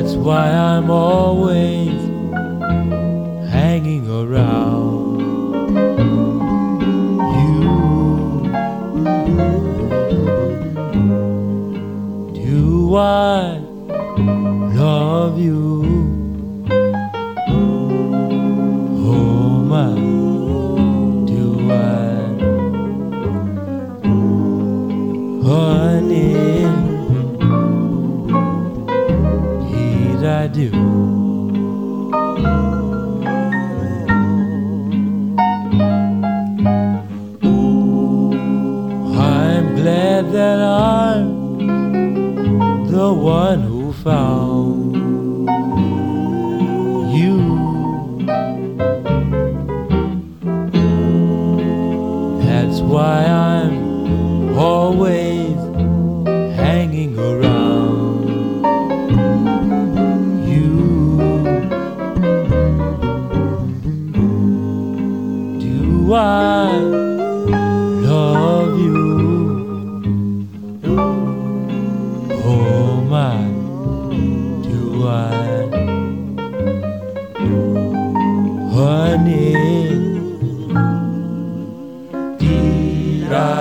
That's why I'm always hanging around you. Do I love you? Oh my, do I, honey? Indeed I do. I'm glad that I'm the one who found you. That's why I'm always hanging around you. Do I love you? Oh my, do I, honey? Did I